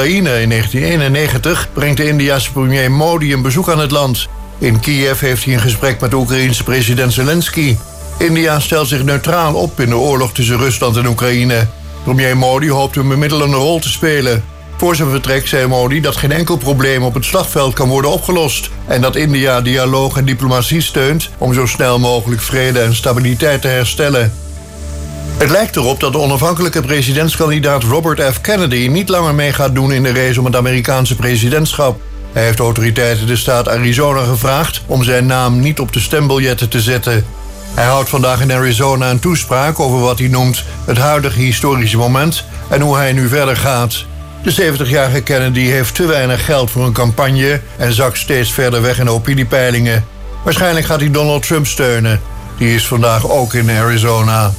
Oekraïne in 1991 brengt de Indiase premier Modi een bezoek aan het land. In Kiev heeft hij een gesprek met de Oekraïense president Zelensky. India stelt zich neutraal op in de oorlog tussen Rusland en Oekraïne. Premier Modi hoopt een bemiddelende rol te spelen. Voor zijn vertrek zei Modi dat geen enkel probleem op het slagveld kan worden opgelost en dat India dialoog en diplomatie steunt om zo snel mogelijk vrede en stabiliteit te herstellen. Het lijkt erop dat de onafhankelijke presidentskandidaat Robert F. Kennedy niet langer mee gaat doen in de race om het Amerikaanse presidentschap. Hij heeft de autoriteiten de staat Arizona gevraagd om zijn naam niet op de stembiljetten te zetten. Hij houdt vandaag in Arizona een toespraak over wat hij noemt het huidige historische moment en hoe hij nu verder gaat. De 70-jarige Kennedy heeft te weinig geld voor een campagne en zakt steeds verder weg in de opiniepeilingen. Waarschijnlijk gaat hij Donald Trump steunen. Die is vandaag ook in Arizona.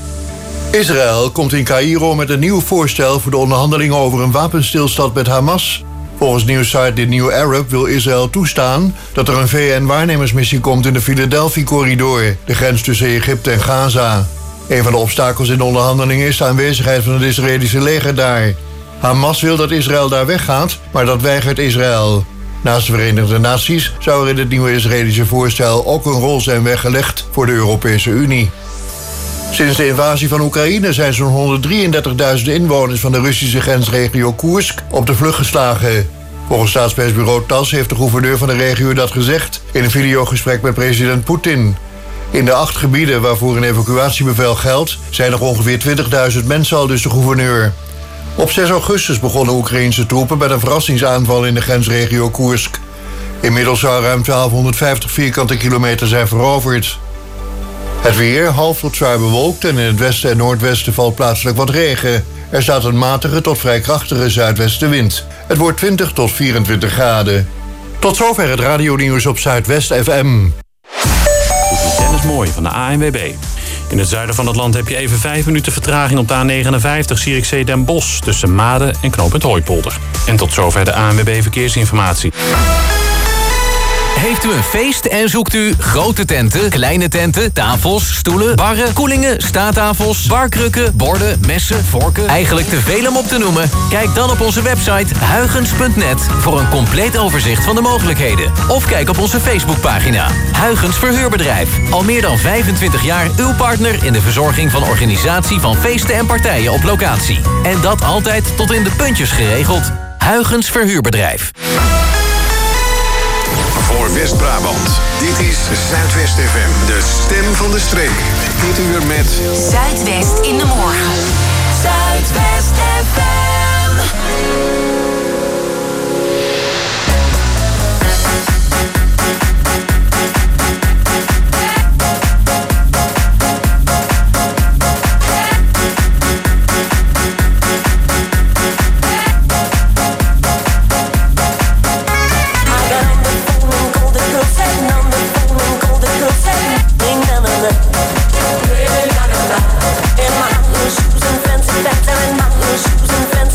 Israël komt in Caïro met een nieuw voorstel voor de onderhandelingen over een wapenstilstand met Hamas. Volgens nieuwssite The New Arab wil Israël toestaan dat er een VN-waarnemersmissie komt in de Philadelphia-corridor, de grens tussen Egypte en Gaza. Een van de obstakels in de onderhandelingen is de aanwezigheid van het Israëlische leger daar. Hamas wil dat Israël daar weggaat, maar dat weigert Israël. Naast de Verenigde Naties zou er in het nieuwe Israëlische voorstel ook een rol zijn weggelegd voor de Europese Unie. Sinds de invasie van Oekraïne zijn zo'n 133.000 inwoners van de Russische grensregio Koersk op de vlucht geslagen. Volgens staatspersbureau TASS heeft de gouverneur van de regio dat gezegd in een videogesprek met president Poetin. In de 8 gebieden waarvoor een evacuatiebevel geldt zijn nog ongeveer 20.000 mensen, al dus de gouverneur. Op 6 augustus begonnen Oekraïnse troepen met een verrassingsaanval in de grensregio Koersk. Inmiddels zou ruim 1250 vierkante kilometer zijn veroverd. Het weer, half tot zwaar bewolkt en in het westen en noordwesten valt plaatselijk wat regen. Er staat een matige tot vrij krachtige zuidwestenwind. Het wordt 20 tot 24 graden. Tot zover het radionieuws op Zuidwest FM. Dit is Dennis Mooi van de ANWB. In het zuiden van het land heb je even 5 minuten vertraging op de A59 Zierikzee Den Bosch tussen Maden en knooppunt Hooipolder. En tot zover de ANWB Verkeersinformatie. Heeft u een feest en zoekt u grote tenten, kleine tenten, tafels, stoelen, barren, koelingen, staattafels, barkrukken, borden, messen, vorken? Eigenlijk te veel om op te noemen? Kijk dan op onze website huygens.net voor een compleet overzicht van de mogelijkheden. Of kijk op onze Facebookpagina. Huygens Verhuurbedrijf. Al meer dan 25 jaar uw partner in de verzorging van organisatie van feesten en partijen op locatie. En dat altijd tot in de puntjes geregeld. Huygens Verhuurbedrijf. Voor West-Brabant. Dit is Zuidwest FM, de stem van de streek. Dit uur met Zuidwest in de morgen. Zuidwest FM. Shoes and fancy bags and mountain shoes and fancy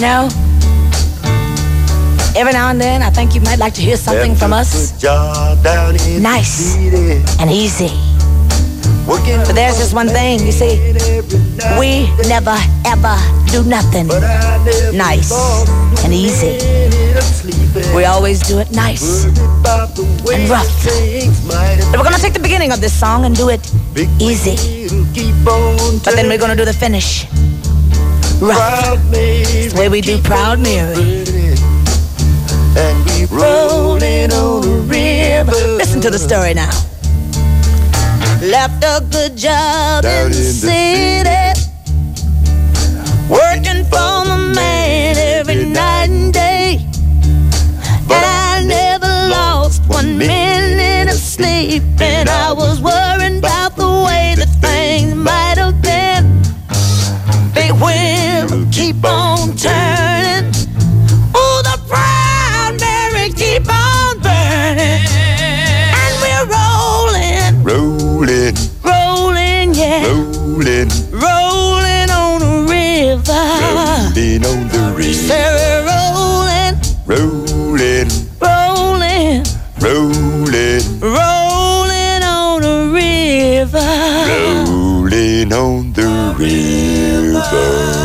You know, every now and then, I think you might like to hear something from us. Nice and easy. But there's just one thing, you see. We never, ever do nothing nice and easy. We always do it nice and rough. But we're gonna take the beginning of this song and do it easy. But then we're gonna do the finish rough. It's the way we do Proud Mary. And we rolling on the river. Listen to the story now. Left a good job in the city, working for the man every night and day. And I never lost 1 minute of sleep, and I was worrying about the way that things might have been. Big wheel keep on turning. Oh, the Proud Mary keep on burning. And we're rolling, yeah. Rolling on the river. Rolling on the river. Say we're rolling, rolling on the river. Rolling on the river.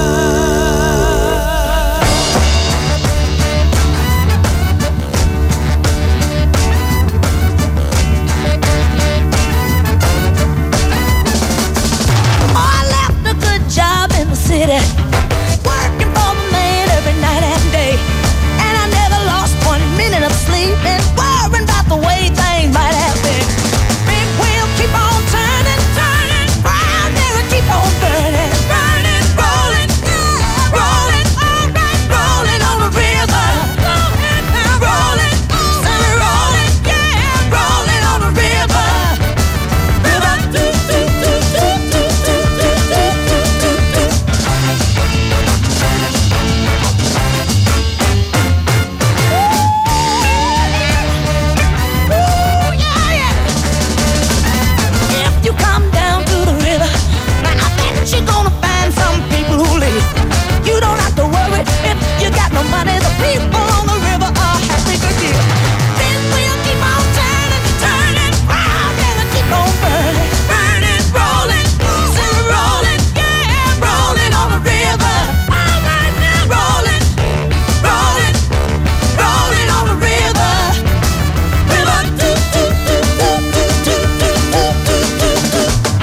City, working for the man every night and day. And I never lost 1 minute of sleep, and worrying about the way things might have been. Big wheel keep on turning, turning. Proud Mary keep on burning, burning, rolling, rolling, alright, rolling on the river. Rolling, rolling, yeah, rolling on the river. River, do, do, do, do, do, do, do, do, do, do. You're gonna find some people who live. You don't have to worry if you got no money. The people on the river are happy to give. This wheel keep on turning, turning. Proud Mary keep on burning, burning, rolling, still rolling, yeah, rolling on the river. All right now, rolling, rolling, rolling on the river. River, do, do, do, do, do, do, do, do, do, do.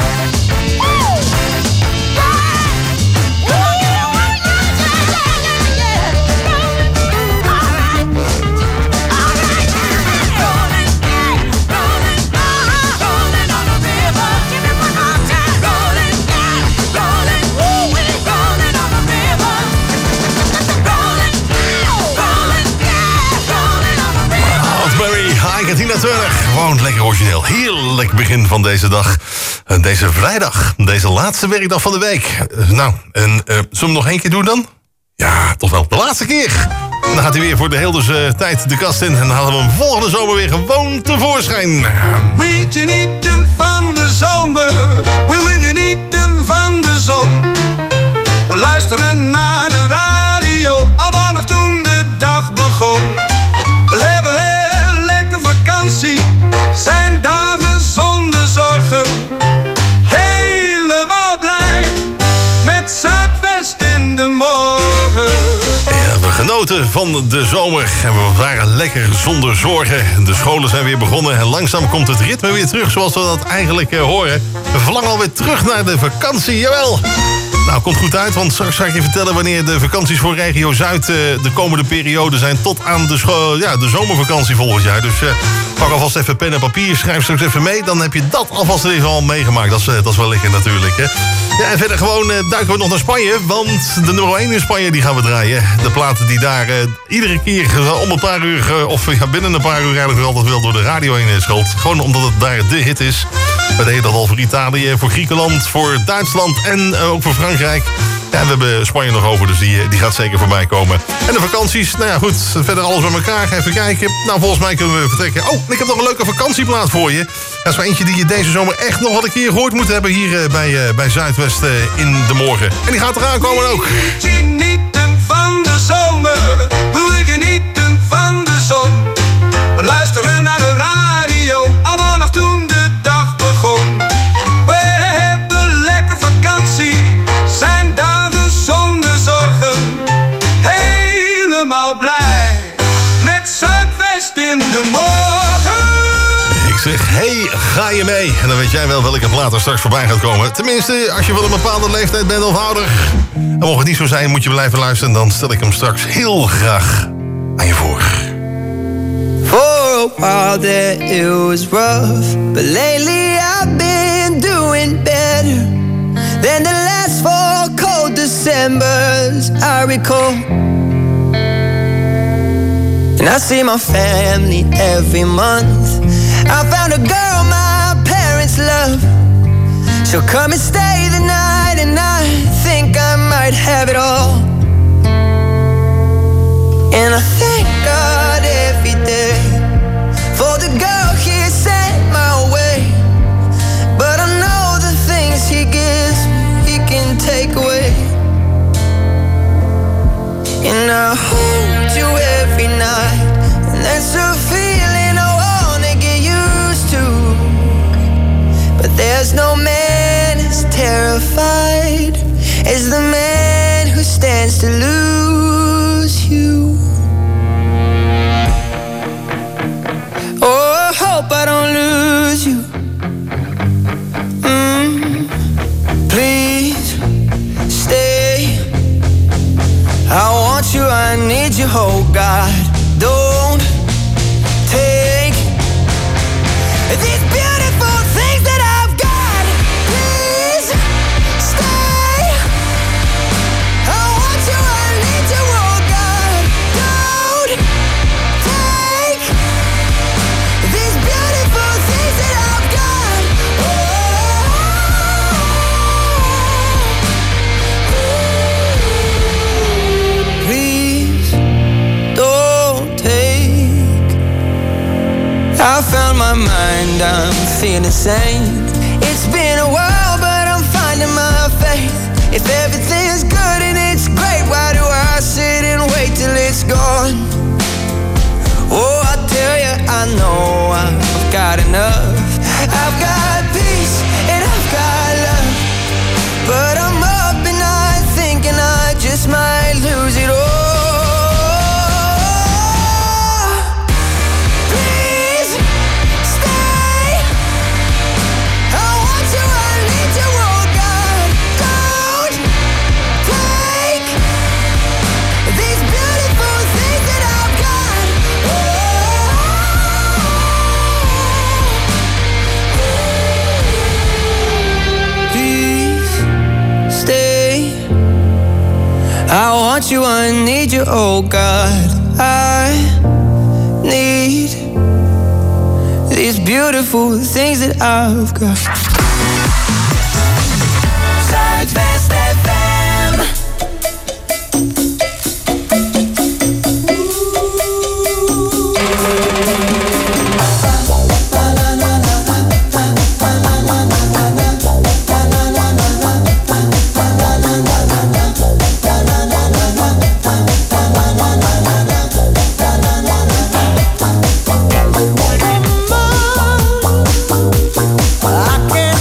Tina Turner, gewoon lekker origineel. Heerlijk begin van deze dag. Deze vrijdag, deze laatste werkdag van de week. Nou, en zullen we hem nog 1 keer doen dan? Ja, toch wel de laatste keer. Dan gaat hij weer voor de hele tijd de kast in. En dan halen we hem volgende zomer weer gewoon tevoorschijn. We genieten van de zomer. We genieten van de zon. We luisteren naar de radio. Al vanaf toen de dag begon. We hebben heel lekker vakantie. Zijn dagen zonder zorgen. Helemaal blij. Met Zuidwest in de morgen. Ja, we genoten van de zomer en we waren lekker zonder zorgen. De scholen zijn weer begonnen en langzaam komt het ritme weer terug zoals we dat eigenlijk horen. We verlangen alweer terug naar de vakantie, jawel! Nou, komt goed uit, want straks ga ik je vertellen wanneer de vakanties voor regio Zuid de komende periode zijn tot aan de zomervakantie volgend jaar. Dus pak alvast even pen en papier, schrijf straks even mee. Dan heb je dat alvast even al meegemaakt. Dat is wel lekker natuurlijk, hè. Ja, en verder gewoon duiken we nog naar Spanje, want de nummer 1 in Spanje die gaan we draaien. De platen die daar iedere keer om een paar uur, binnen een paar uur eigenlijk altijd wel door de radio heen schoot. Gewoon omdat het daar de hit is. We deden dat al voor Italië, voor Griekenland, voor Duitsland en ook voor Frankrijk. Ja, we hebben Spanje nog over, dus die gaat zeker voorbij komen. En de vakanties, nou ja goed, verder alles bij elkaar. Even kijken. Nou, volgens mij kunnen we vertrekken. Oh, ik heb nog een leuke vakantieplaat voor je. Dat is maar eentje die je deze zomer echt nog wat een keer gehoord moet hebben hier bij Zuidwest in de morgen. En die gaat eraan komen ook. Genieten van de zomer. We genieten van de zon. We luisteren naar de radio, al vanaf toen de dag begon. We hebben lekker vakantie, zijn dagen zonder zorgen. Helemaal blij, met Zuidwest in de morgen. Ik zeg, hey, ga je mee? En dan weet jij wel welke plaat er straks voorbij gaat komen. Tenminste, als je van een bepaalde leeftijd bent of ouder. En mocht het niet zo zijn, moet je blijven luisteren. Dan stel ik hem straks heel graag aan je voor. For a while there it was rough, but lately I've been doing better than the last 4 cold Decembers I recall. And I see my family every month. I found a girl my parents love. She'll come and stay the night, and I think I might have it all. And I thank God every day for the girl He sent my way. But I know the things He gives me, He can take away. And I hold you every night, and that's a feeling I wanna get used to. But there's no man as terrified as the man who stands to lose you. Oh, I hope I don't lose you. Please stay. I want you, I need you, oh God. Don't take these beautiful things that I've got. Please stay. I want you, I need you, oh God. Don't take these beautiful things that I've got. Please don't take. I found my mind, I'm feeling sane. It's been a while, but I'm finding my faith. If everything's good and it's great, why do I sit and wait till it's gone? Oh, I tell you, I know I've got enough. I've got peace and I've got love, but I'm up and I'm thinking I just might lose it all. I want you, I need you, oh God. I need these beautiful things that I've got. Zuidwest FM. I can't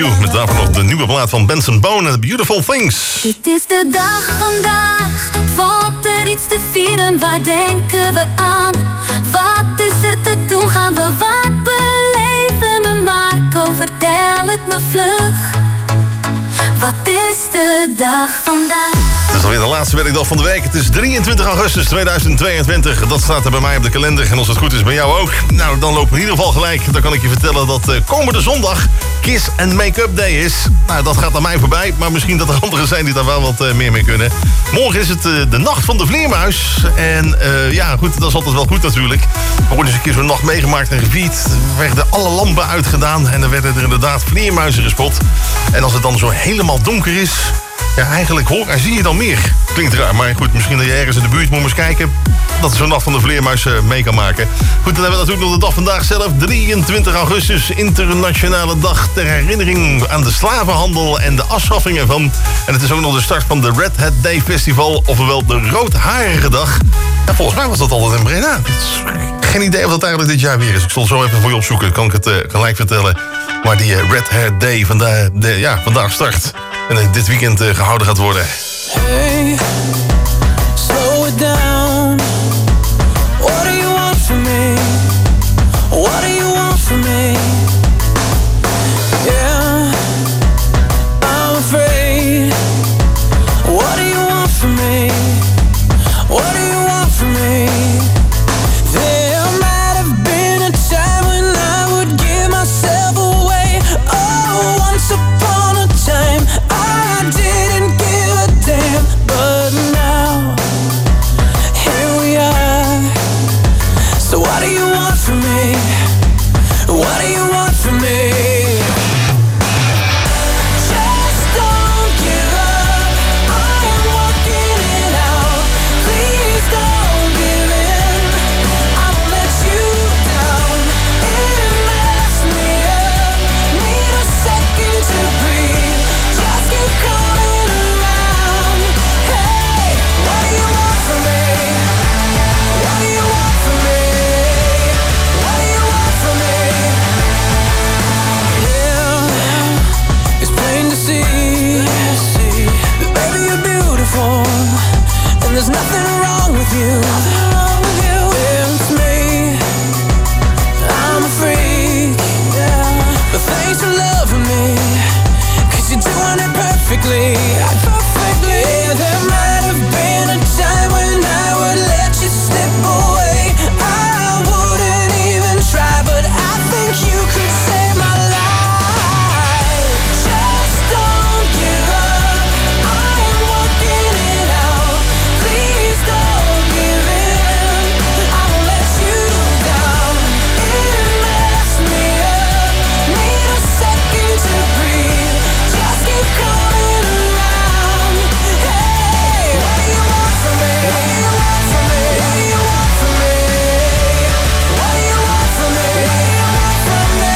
You. Met daarvoor nog de nieuwe plaat van Benson Boone en The Beautiful Things. Het is de dag vandaag, valt er iets te vieren, waar denken we aan? Wat is het te doen, gaan we wat beleven we Marco, vertel het me vlug. Wat is de dag vandaag? Het is alweer de laatste werkdag van de week. Het is 23 augustus 2022. Dat staat er bij mij op de kalender. En als het goed is bij jou ook. Nou, dan lopen we in ieder geval gelijk. Dan kan ik je vertellen dat komende zondag Kiss and Make-up Day is. Nou, dat gaat aan mij voorbij. Maar misschien dat er anderen zijn die daar wel wat meer mee kunnen. Morgen is het de nacht van de vleermuis. En ja, goed, dat is altijd wel goed natuurlijk. We worden eens een keer zo'n nacht meegemaakt en gevierd. Er werden alle lampen uitgedaan. En er werden er inderdaad vleermuizen gespot. En als het dan zo helemaal donker is... Ja, eigenlijk hoor en zie je dan meer. Klinkt raar, maar goed, misschien dat je ergens in de buurt moet eens kijken... dat je zo'n nacht van de vleermuis mee kan maken. Goed, dan hebben we natuurlijk nog de dag vandaag zelf. 23 augustus, internationale dag ter herinnering aan de slavenhandel en de afschaffing ervan. En het is ook nog de start van de Red Hat Day Festival, ofwel de Roodharige Dag. Ja, volgens mij was dat altijd in Breda. Geen idee of dat eigenlijk dit jaar weer is. Ik zal zo even voor je opzoeken, kan ik het gelijk vertellen. Maar die Red Hat Day vandaag start. En dit weekend gehouden gaat worden. Hey, slow it down. What do you want from me? What do you want from me? Yeah, I'm afraid. What do you want from me? What do you want from me? There might have been a time when I would give myself away. Oh, once upon a time I didn't give a damn, but now here we are. So what do you want from me? What do you want from me? Just don't give up, I am working it out. Please don't give in, I won't let you down. It messed me up, need a second to breathe. Just keep coming around. Hey, what do you want from me? What do you want from me? What do you want from me? Yeah, it's plain to see that baby you're beautiful, and there's nothing wrong with you. It's me, I'm a freak, but thanks for loving me, 'cause you're doing it perfectly. Yeah, there might have been a time when I would let you slip away. I wouldn't even try, but I think you could save my life. Just don't give up, I am working it out. Please don't give in, I won't let you down. It messed me up, need a second to breathe. Just keep coming around. Hey, what do you want from me? What do you want from me? What do you want from me? What do you want from me? What do you want from me?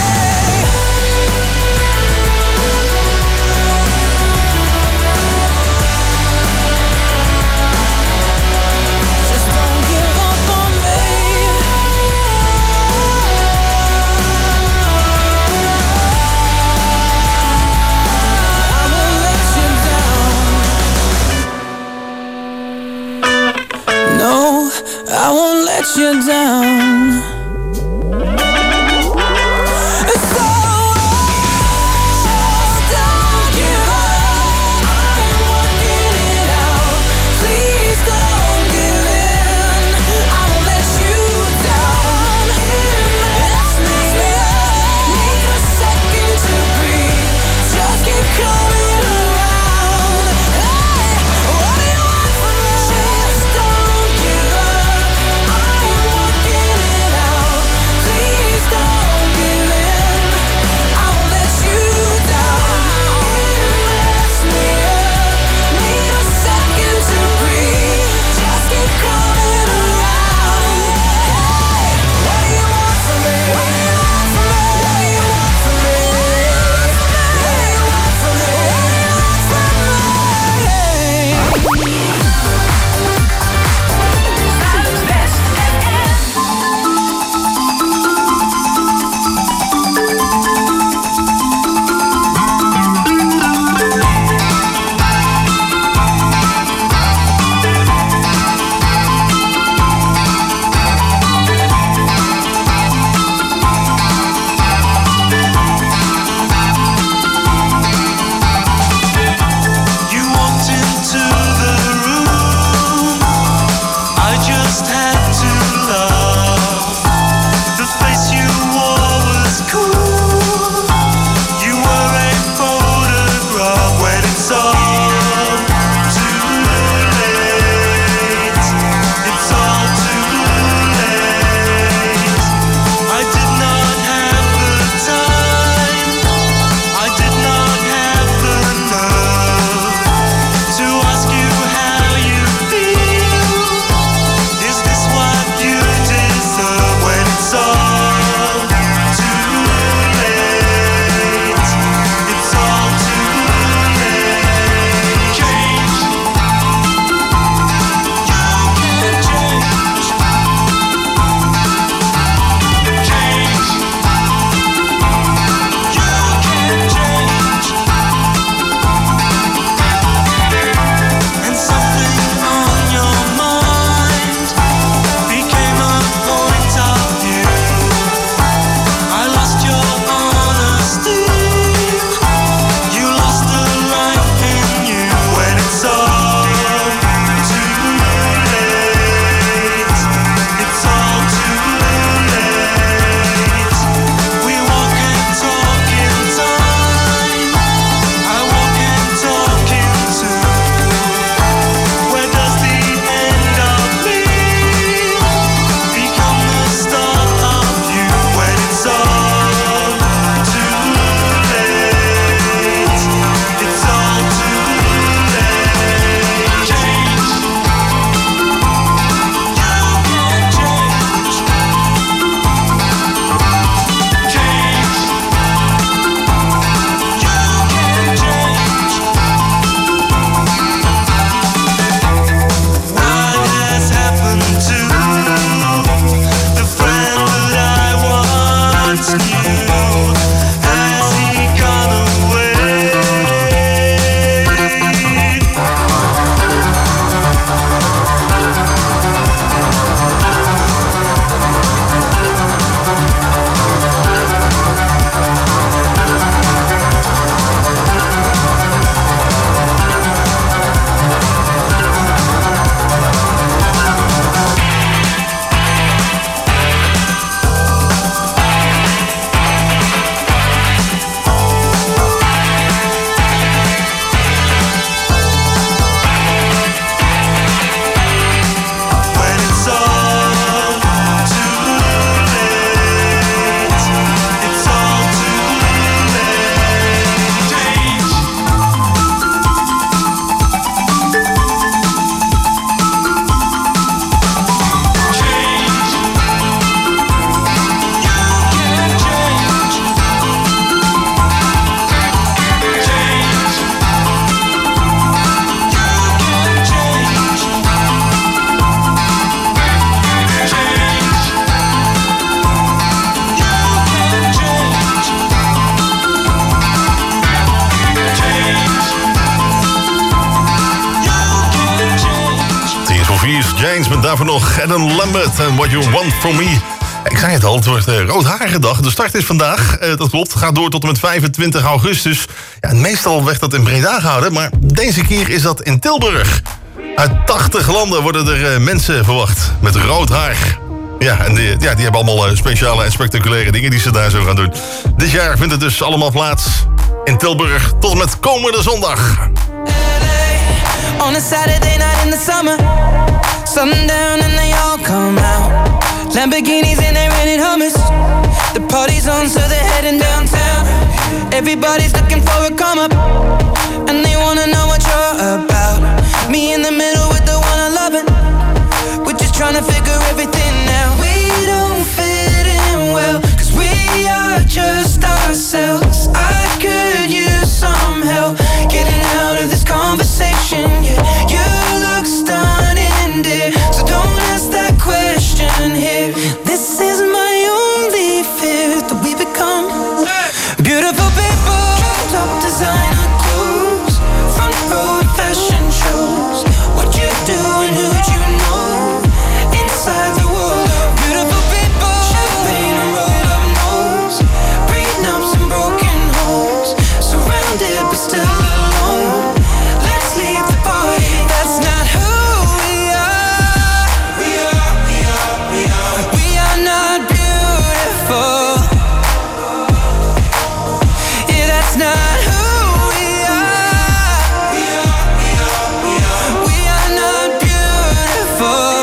Just don't give up on me. I won't let you down. No, I won't let you down. So don't give up, I am working it out. Please don't give in, I won't let you down. It messed me up, need a second to breathe. Just keep coming around. Hey, what do you want from me? Just don't give up, I am working Reese James met daarvoor nog Adam Lambert en What You Want From Me. Ik zei het al, het wordt Roodharendag. De start is vandaag, dat klopt, gaat door tot en met 25 augustus. Ja, en meestal werd dat in Breda gehouden, maar deze keer is dat in Tilburg. Uit 80 landen worden er mensen verwacht met rood haar. Ja, en die hebben allemaal speciale en spectaculaire dingen die ze daar zo gaan doen. Dit jaar vindt het dus allemaal plaats in Tilburg tot en met komende zondag. On a Saturday night in the summer, sundown and they all come out. Lamborghinis and they rented Hummers. The party's on, so they're heading downtown. Everybody's looking for a come up, and they wanna know what you're about. Me in the middle with the one I love it. We're just trying to figure everything out. We don't fit in well, cause we are just ourselves. I could use some help getting out of this conversation. Yeah, you look stunning, dear, so don't ask that question here. This is my only fear, that we become beautiful people. Top designer clothes, front row fashion shows. What you do and who'd you know inside the world of beautiful people. Champagne and rolled up nose, prenups and broken homes. Surrounded but still alone. Let's leave the party. That's not who we are. We are not beautiful. Yeah, that's not who we are. We are not beautiful.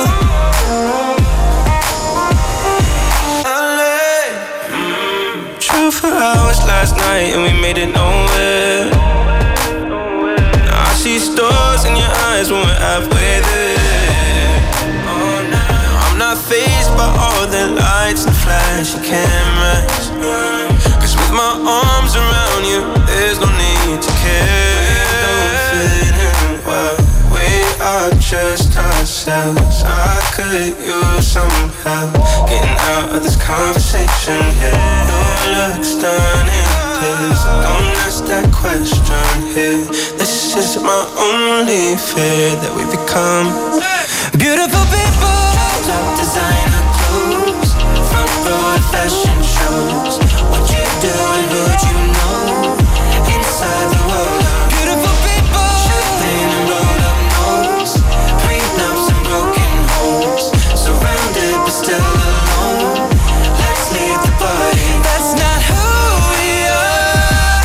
Drove for hours last night and we made it nowhere. Now I see stars in your eyes when we're halfway there. Oh, now I'm not fazed by all the lights and flashy cameras. Cause with my arms around you, there's no need to care. We don't fit in well, we are just ourselves. I could use some help getting out of this conversation. Yeah, you look stunning, please don't ask that question here. This is my only fear, that we become beautiful people. Top designer clothes, front row fashion shows. What you do and who'd you know inside the world of beautiful people. Champagne and rolled up nose, prenups and broken homes. Surrounded but still alone. Let's leave the party. That's not who we are.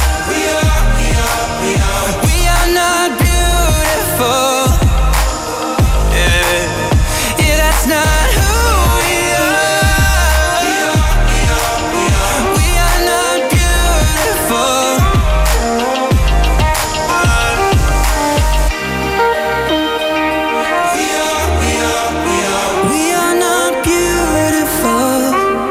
We are not beautiful. Yeah, that's not who we are. We are not beautiful. We are not beautiful.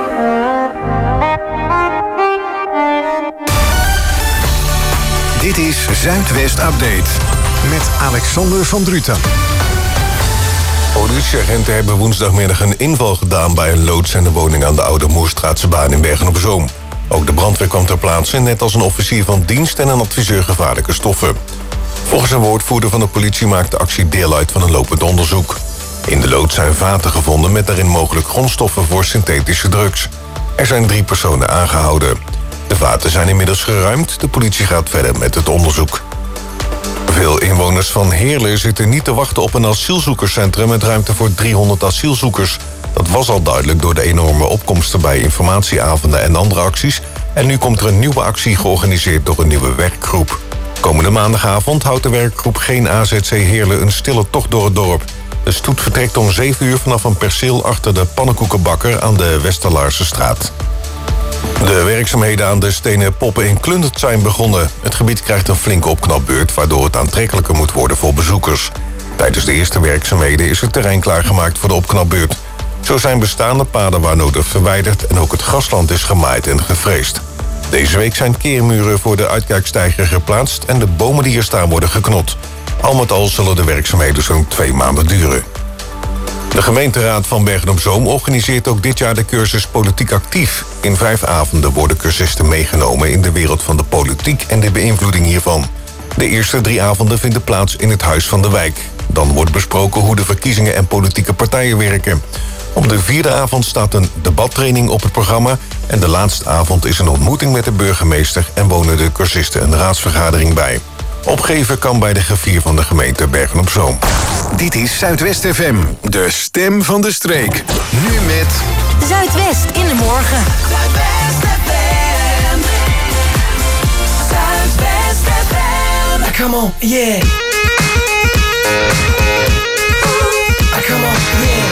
Dit is Zuidwest Update met Alexander van Druten. Politieagenten hebben woensdagmiddag een inval gedaan bij een loods en de woning aan de Oude Moerstraatsebaan in Bergen-op-Zoom. Ook de brandweer kwam ter plaatse, net als een officier van dienst en een adviseur gevaarlijke stoffen. Volgens een woordvoerder van de politie maakt de actie deel uit van een lopend onderzoek. In de loods zijn vaten gevonden met daarin mogelijk grondstoffen voor synthetische drugs. Er zijn 3 personen aangehouden. De vaten zijn inmiddels geruimd. De politie gaat verder met het onderzoek. Veel inwoners van Heerlen zitten niet te wachten op een asielzoekerscentrum met ruimte voor 300 asielzoekers. Dat was al duidelijk door de enorme opkomsten bij informatieavonden en andere acties. En nu komt er een nieuwe actie georganiseerd door een nieuwe werkgroep. Komende maandagavond houdt de werkgroep Geen AZC Heerlen een stille tocht door het dorp. De stoet vertrekt om 7 uur vanaf een perceel achter de pannenkoekenbakker aan de Westerlaarse straat. De werkzaamheden aan de stenen poppen in Klundert zijn begonnen. Het gebied krijgt een flinke opknapbeurt, waardoor het aantrekkelijker moet worden voor bezoekers. Tijdens de eerste werkzaamheden is het terrein klaargemaakt voor de opknapbeurt. Zo zijn bestaande paden waar nodig verwijderd en ook het grasland is gemaaid en gevreesd. Deze week zijn keermuren voor de uitkijksteiger geplaatst en de bomen die er staan worden geknot. Al met al zullen de werkzaamheden zo'n 2 maanden duren. De gemeenteraad van Bergen-op-Zoom organiseert ook dit jaar de cursus Politiek Actief. In 5 avonden worden cursisten meegenomen in de wereld van de politiek en de beïnvloeding hiervan. De eerste 3 avonden vinden plaats in het Huis van de Wijk. Dan wordt besproken hoe de verkiezingen en politieke partijen werken. Op de 4e avond staat een debattraining op het programma. En de laatste avond is een ontmoeting met de burgemeester en wonen de cursisten een raadsvergadering bij. Opgeven kan bij de griffier van de gemeente Bergen-op-Zoom. Dit is Zuidwest FM, de stem van de streek. Nu met... Zuidwest in de morgen. Zuidwest FM. Zuidwest FM. Come on, yeah. Come on, yeah.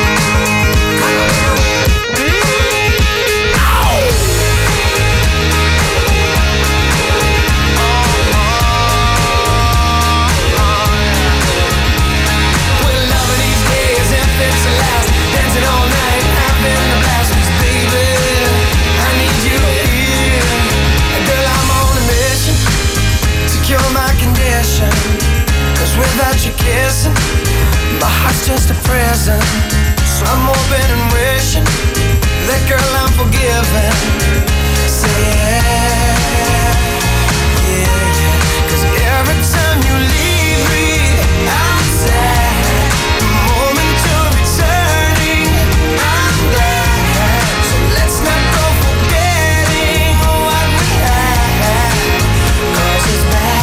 Without you kissing, my heart's just a present. So I'm hoping and wishing that girl I'm forgiven. Say yeah, yeah, yeah. 'Cause every time you leave me, I'm sad. The moment you're returning, I'm glad. So let's not go forgetting what we had. 'Cause it's bad.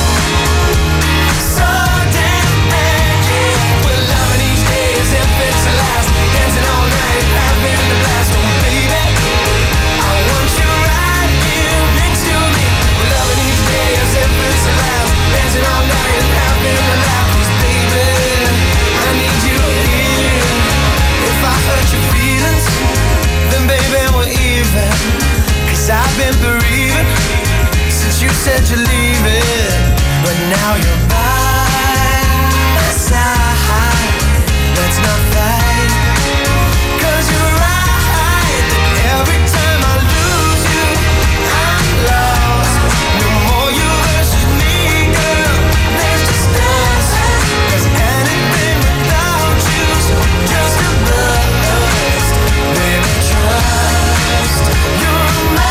I've been bereaving since you said you're leaving, but now you're by my side. Let's not fight, 'cause you're right. Every time I lose you, I'm lost. No more you versus me, girl. There's just us. 'Cause anything without you's just a bust. Baby, trust. You're mine.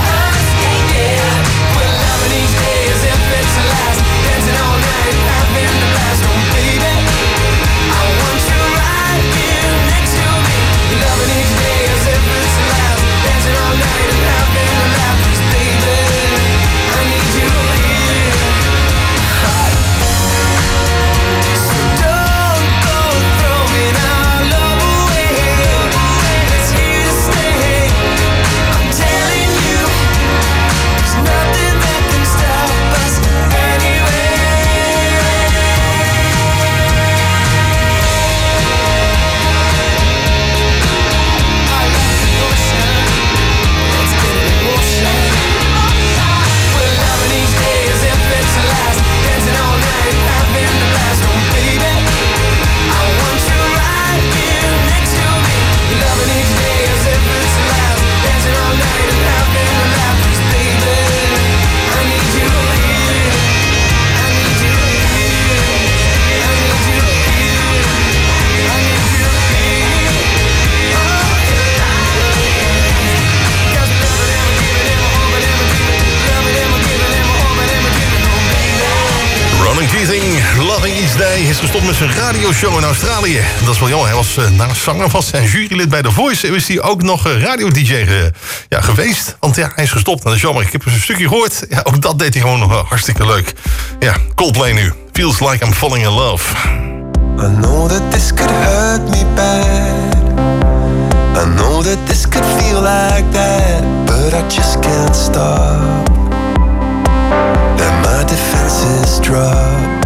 Is gestopt met zijn radioshow in Australië. Dat is wel jammer. Hij was naast zanger was en jurylid bij The Voice. En is hij ook nog radio-dj geweest. Want ja, hij is gestopt. Dat is jammer. Ik heb eens een stukje gehoord. Ja, ook dat deed hij gewoon nog hartstikke leuk. Ja, Coldplay nu. Feels like I'm falling in love. I know that this could hurt me bad. I know that this could feel like that. But I just can't stop. And my defenses drop.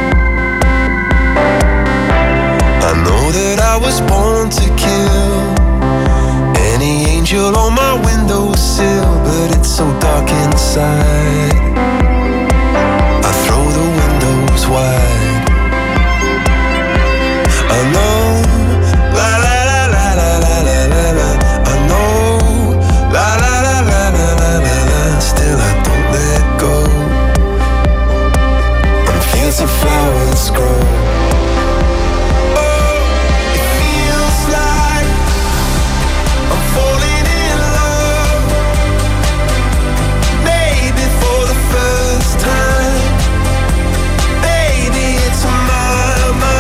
I know that I was born to kill any angel on my windowsill, but it's so dark inside. I throw the windows wide. I know, la la la la la la la la la. I know, la la la la la la la la. Still I don't let go. On fields of flowers grow. Time, baby, it's my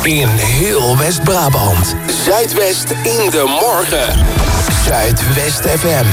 in heel West-Brabant. Zuidwest in de morgen. Zuidwest FM.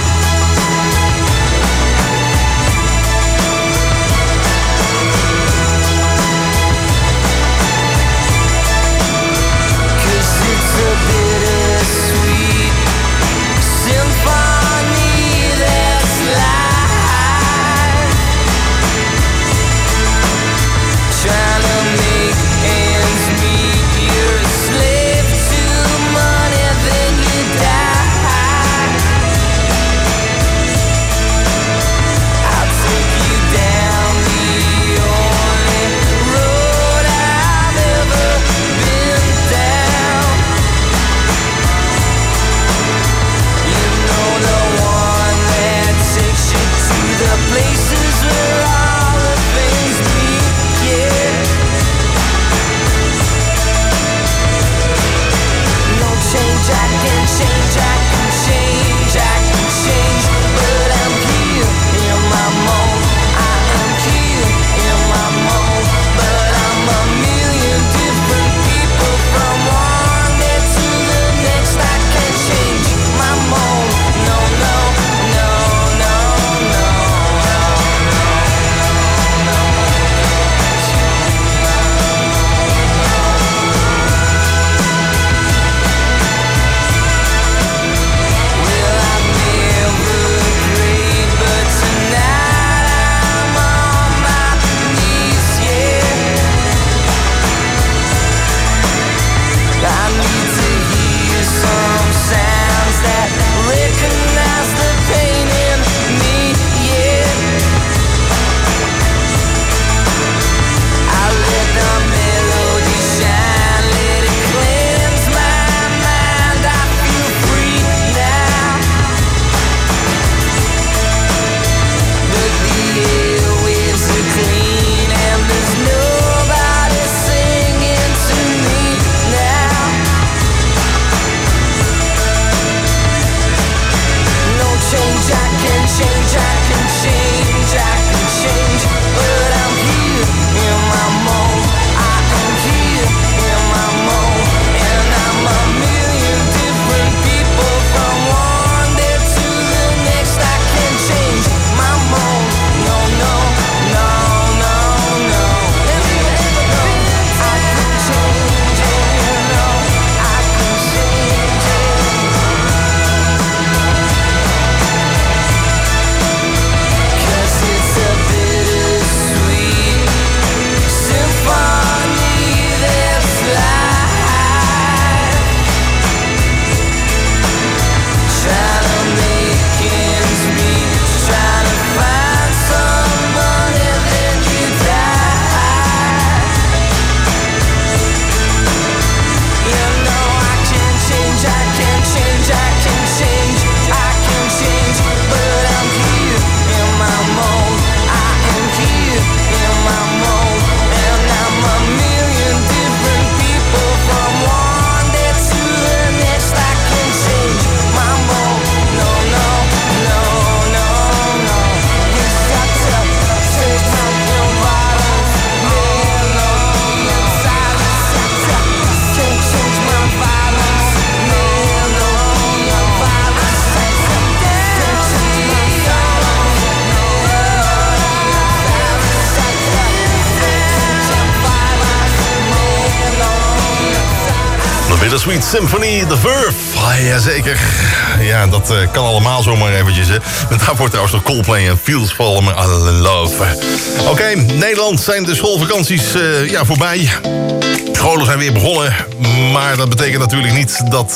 Bittersweet Symphony, The Verve. Jazeker. Ja, dat kan allemaal zomaar eventjes. Hè. En daarvoor trouwens nog Coldplay en Feels for Love. Oké, Nederland zijn de schoolvakanties voorbij. Scholen zijn weer begonnen. Maar dat betekent natuurlijk niet dat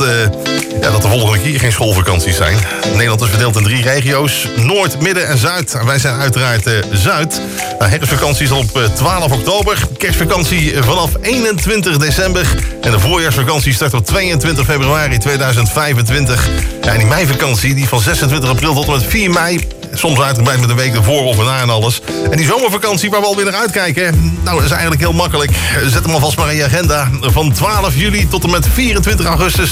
de volgende keer geen schoolvakanties zijn. Nederland is verdeeld in 3 regio's. Noord, Midden en Zuid. Wij zijn uiteraard Zuid. Herfstvakantie is al op 12 oktober. Kerstvakantie vanaf 21 december. En de voorjaarsvakantie start op 22 februari 2025. Ja, en die meivakantie die van 26 april tot en met 4 mei... soms uitgebreid met een week ervoor of erna en alles. En die zomervakantie waar we alweer naar uitkijken... nou, dat is eigenlijk heel makkelijk. Zet hem alvast maar in je agenda. Van 12 juli tot en met 24 augustus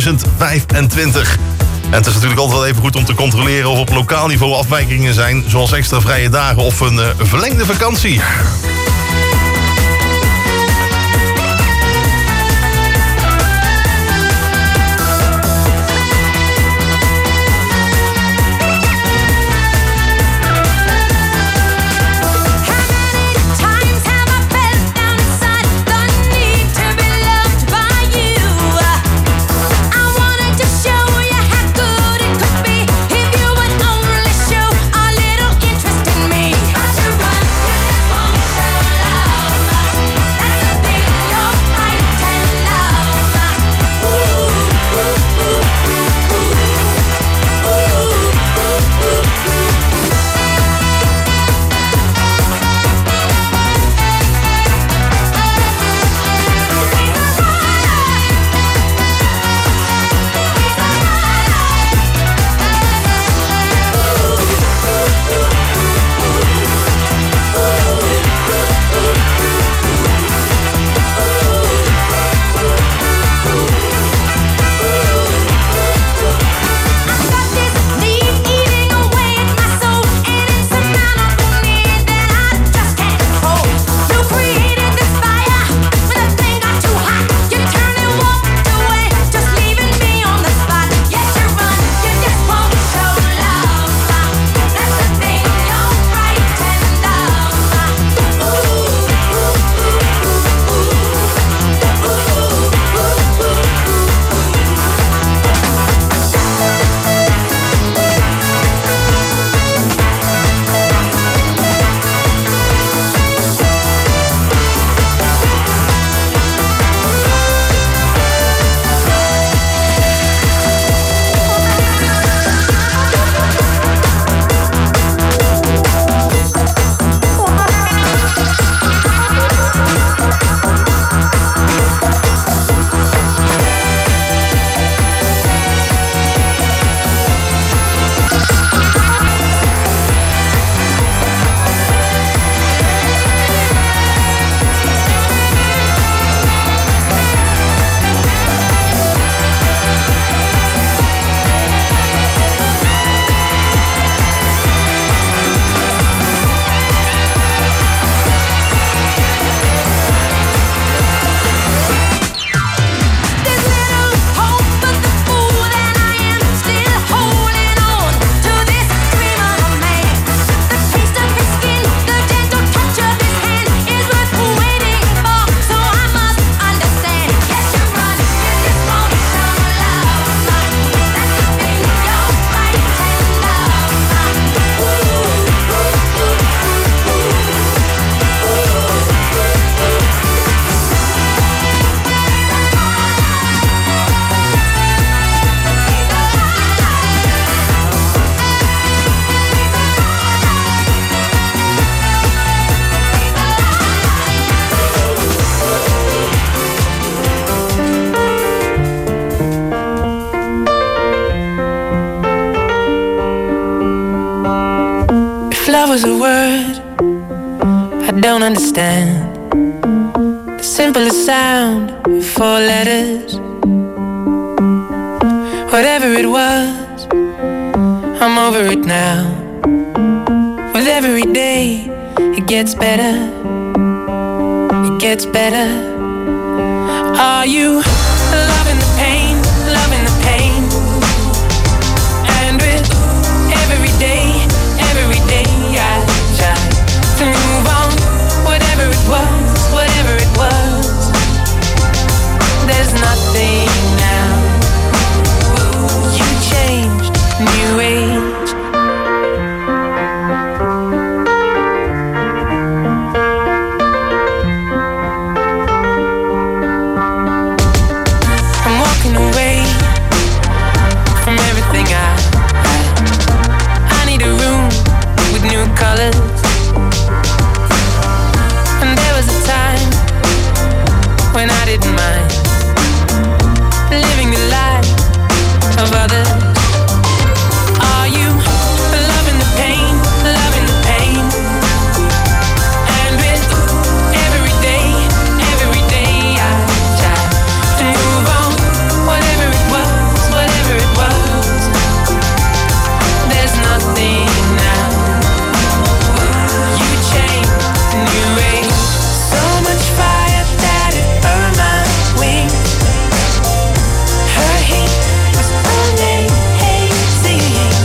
2025. En het is natuurlijk altijd wel even goed om te controleren... of op lokaal niveau afwijkingen zijn... zoals extra vrije dagen of een verlengde vakantie. was a word I don't understand. The simplest sound, 4 letters. Whatever it was, I'm over it now. With every day, it gets better. It gets better. Are you loving the pain, loving the pain? And with every day I try to move on. Whatever it was, there's nothing now. You changed, new age. I'm walking away from everything I need a room with new colors. And there was a time when I didn't mind living the life of others. Are you loving the pain, loving the pain? And with every day I try to move on. Whatever it was, there's nothing now. You changed, new age. So much fire that it burned my wings. Her heat was only hazy.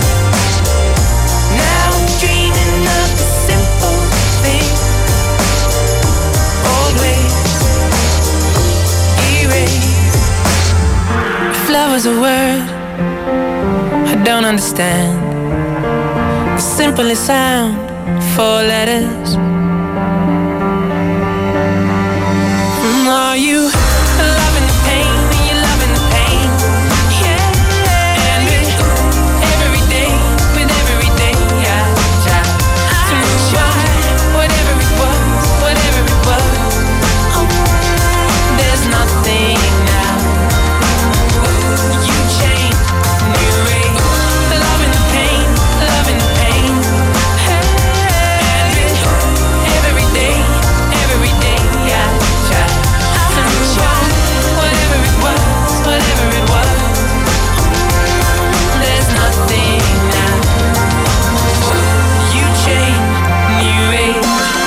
Now I'm dreaming of the simple thing. Old ways erased. If love was a word I don't understand, the simplest sound, 4 letters. Are you loving the pain? Are you loving the pain? Yeah. And with every day I try to move on. Whatever it was, there's nothing now. You changed, new age. Loving the pain, loving the pain. And with every day I try to move on. Whatever it was, there's nothing now. You changed, new age.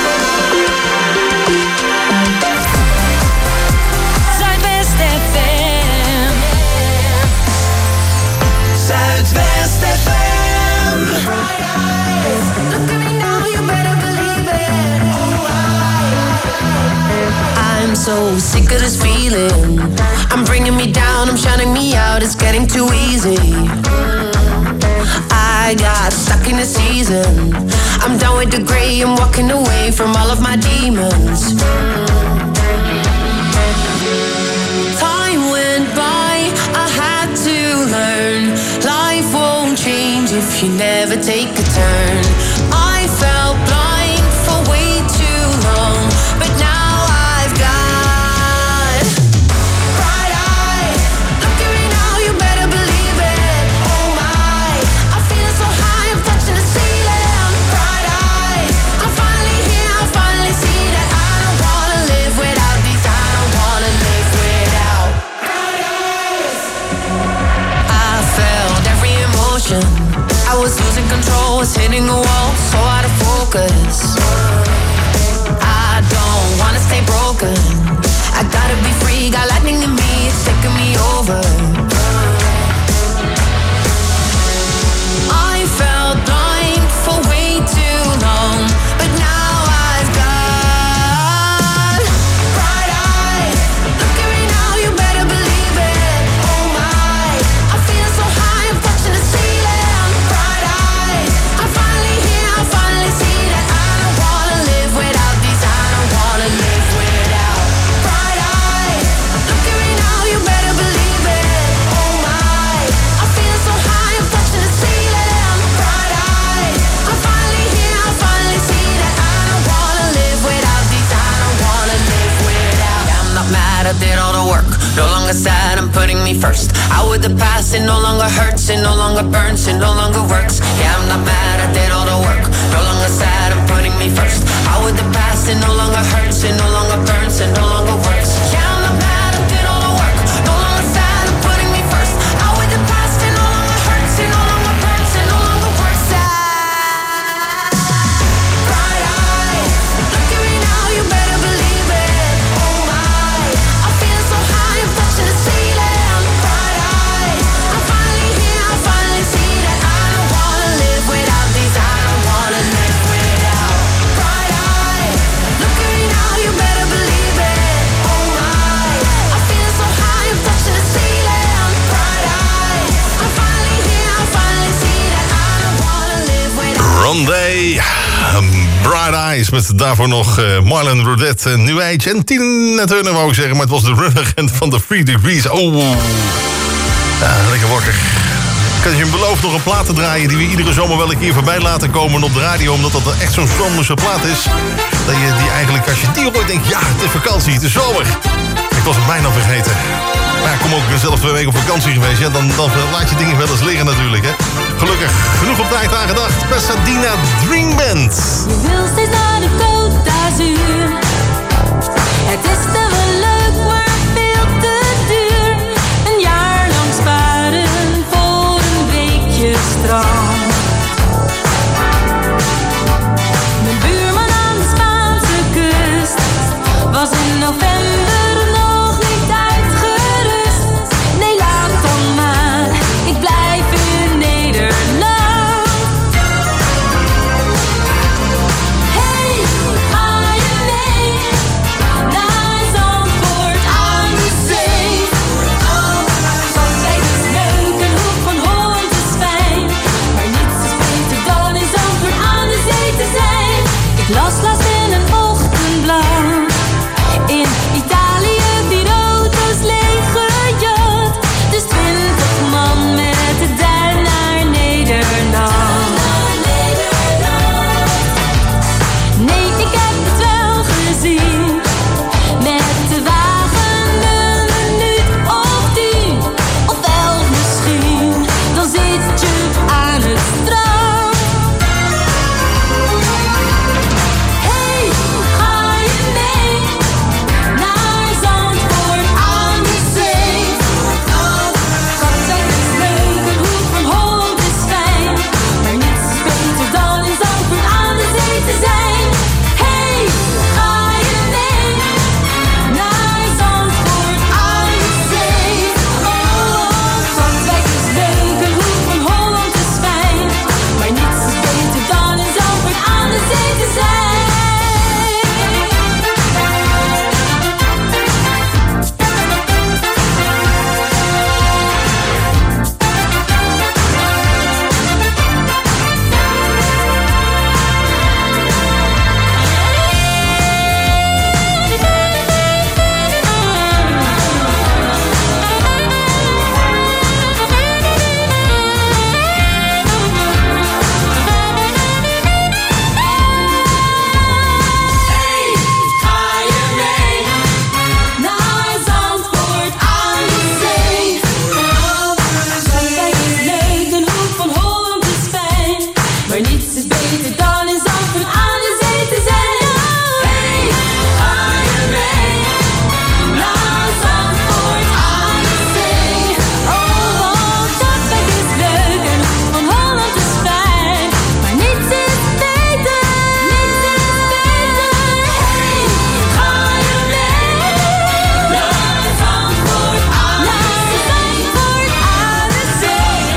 Zuidwest FM. Zuidwest FM. Look at me now, you better believe it. I'm so sick of this feeling. I'm bringing me down, I'm shutting me out. It's getting too easy. I got stuck in the season. I'm done with the gray, I'm walking away from all of my demons. Time went by, I had to learn. Life won't change if you never take a turn. I felt blind for way too long, but now I've got bright eyes. Look at me now, you better believe it. Oh my, I'm feeling so high, I'm touching the ceiling. Bright eyes, I'm finally here, I finally see that I don't wanna live without these. I don't wanna live without bright eyes. I felt every emotion. I was losing control, was hitting a wall, so out of focus. I don't wanna stay broken. I gotta be free, got lightning in me, it's taking me over. I felt blind for way too long, but now I've got bright eyes. Look at me now, you better believe it. Oh my, I'm feeling so high, I'm touching the ceiling. Bright eyes, I'm finally here, I finally see that I don't wanna live without these. I don't wanna live without bright eyes. Look at me now, you better believe it. Oh my, I'm feeling so high, I'm touching the ceiling. Bright eyes, I'm finally here, I finally see that I don't wanna live without these. I don't wanna live without. Yeah, I'm not mad, I did all the work. No longer sad, I'm putting me first. Out with the past, it no longer hurts, it no longer burns, it no longer works. Yeah, I'm not mad, I did all the work. No longer sad, me first. Out with the past, it no longer hurts, it no longer burns, it no longer works. Yeah, I'm not mad, I did all the work. No longer sad, I'm putting me first. Out with the past, it no longer hurts, it no longer burns, it no longer works. Bright eyes, look at me now, you better believe it. Oh my, I'm feeling so high, I'm touching the ceiling. Bright eyes, I'm finally here, I finally see that I don't wanna live without these, I don't wanna live without. Bright eyes, look at me now, you better believe it. Oh my, I'm feeling so high, I'm touching the ceiling. Bright eyes, I'm finally here, I finally see that I don't wanna live without. Rondé, Bright Eyes, met daarvoor nog Marlon Rodet, New Age en Tina Turner wou ik zeggen, maar het was de runagent van de 3 Degrees. Oh, ja, lekker wakker. Ik had je beloofd nog een plaat te draaien die we iedere zomer wel een keer voorbij laten komen op de radio, omdat dat echt zo'n zomerse plaat is. Dat je die eigenlijk, als je die hoort, denkt, ja, het is vakantie, het is zomer. Ik was het bijna vergeten. Maar ja, kom ook, ik ben zelf 2 weken op vakantie geweest. Ja, dan laat je dingen wel eens liggen natuurlijk, hè. Gelukkig, genoeg op tijd aan gedacht. Pasadena Dream Band. Je wil steeds naar de Côte d'Azur. Het is te wel leuk, maar veel te duur. Een jaar lang sparen voor een weekje strand. Mijn buurman aan de Spaanse kust was in november nog niet uitgerust. Nee, laat dan maar, ik blijf in Nederland. Hey, ga je mee naar Zandvoort aan de zee? Zandvoort is leuk, een hoek van Holland is fijn, maar niets is beter dan in Zandvoort aan de zee te zijn. Ik las laatst in een ochtendblad, in Italië die auto's leeggejat. Dus 20 man met de duin naar Nederland. Nee, ik heb het wel gezien. Met de wagen een minuut of 10 of 11 misschien. Dan zit je aan het strand. Hey, ga je mee naar Zandvoort aan de zee? Zandvoort is leuk, een hoek van Holland is fijn, maar niets is beter dan in Zandvoort aan de zee te zijn. Hey, ga je mee naar Zandvoort aan de zee? Zandvoort is leuk, een hoek van Holland is fijn, maar niets is beter dan in Zandvoort aan de zee te zijn. Ga je mee naar Zandvoort aan de zee? Zandvoort is leuk, een hoek van Holland is fijn, maar niets is beter dan in Zandvoort aan de zee te zijn. Hey, ga je mee naar Zandvoort aan de zee? Want Zandvoort is leuk, een hoek van Holland is fijn, maar niets is beter. Hey, ga je mee naar Zandvoort aan de zee?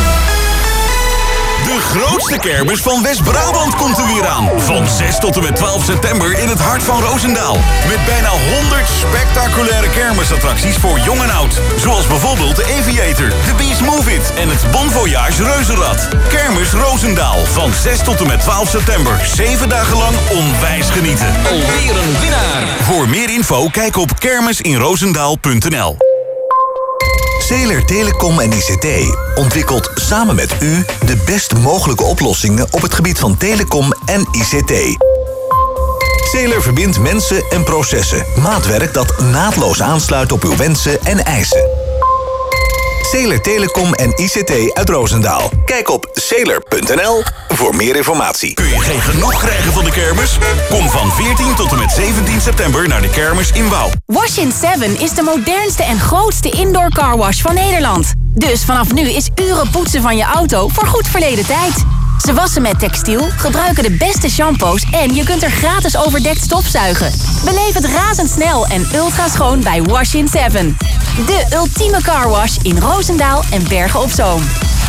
De grootste kermis van West-Brabant komt er weer aan. Van 6 tot en met 12 september in het hart van Roosendaal. Met bijna 100 spectaculaire kermisattracties voor jong en oud. Zoals bijvoorbeeld de Aviator, de Beast Move It en het Bon Voyage Reuzenrad. Kermis Roosendaal van 6 tot en met 12 september. 7 dagen lang onwijs genieten. Alweer een winnaar. Voor meer info kijk op kermisinroosendaal.nl. Zeeler Telecom en ICT ontwikkelt samen met u de best mogelijke oplossingen op het gebied van telecom en ICT. Zeeler verbindt mensen en processen. Maatwerk dat naadloos aansluit op uw wensen en eisen. Sailor Telecom en ICT uit Roosendaal. Kijk op sailor.nl voor meer informatie. Kun je geen genoeg krijgen van de kermis? Kom van 14 tot en met 17 september naar de kermis in Wouw. Wash-in 7 is de modernste en grootste indoor carwash van Nederland. Dus vanaf nu is uren poetsen van je auto voor goed verleden tijd. Ze wassen met textiel, gebruiken de beste shampoos en je kunt er gratis overdekt stofzuigen. Beleef het razendsnel en ultra schoon bij Wash-in 7. De ultieme carwash in Roosendaal en Bergen op Zoom.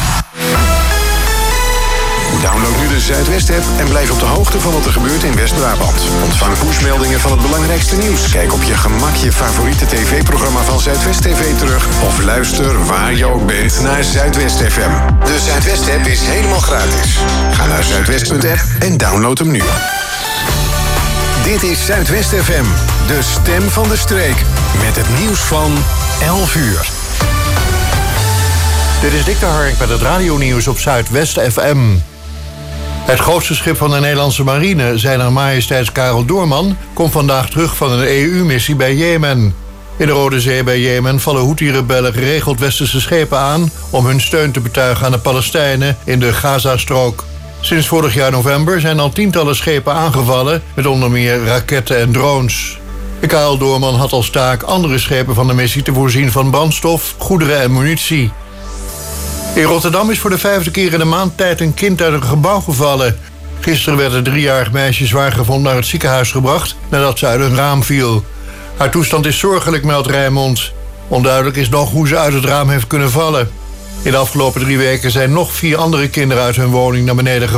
Download nu de Zuidwest-app en blijf op de hoogte van wat er gebeurt in West-Brabant. Ontvang pushmeldingen van het belangrijkste nieuws. Kijk op je gemak je favoriete tv-programma van Zuidwest TV terug. Of luister waar je ook bent naar Zuidwest FM. De Zuidwest-app is helemaal gratis. Ga naar zuidwest.app en download hem nu. Dit is Zuidwest FM, de stem van de streek. Met het nieuws van 11 uur. Dit is Dick de Hark met het radionieuws op Zuidwest FM. Het grootste schip van de Nederlandse marine, Zijner Majesteits Karel Doorman, komt vandaag terug van een EU-missie bij Jemen. In de Rode Zee bij Jemen vallen Houthi-rebellen geregeld westerse schepen aan om hun steun te betuigen aan de Palestijnen in de Gazastrook. Sinds vorig jaar november zijn al tientallen schepen aangevallen met onder meer raketten en drones. De Karel Doorman had als taak andere schepen van de missie te voorzien van brandstof, goederen en munitie. In Rotterdam is voor de 5e keer in een maand tijd een kind uit een gebouw gevallen. Gisteren werd een 3-jarig meisje zwaar gewond naar het ziekenhuis gebracht nadat ze uit een raam viel. Haar toestand is zorgelijk, meldt Rijnmond. Onduidelijk is nog hoe ze uit het raam heeft kunnen vallen. In de afgelopen 3 weken zijn nog 4 andere kinderen uit hun woning naar beneden gevallen.